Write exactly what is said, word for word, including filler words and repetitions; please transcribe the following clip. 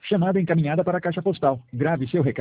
Chamada encaminhada para a caixa postal. Grave seu recado.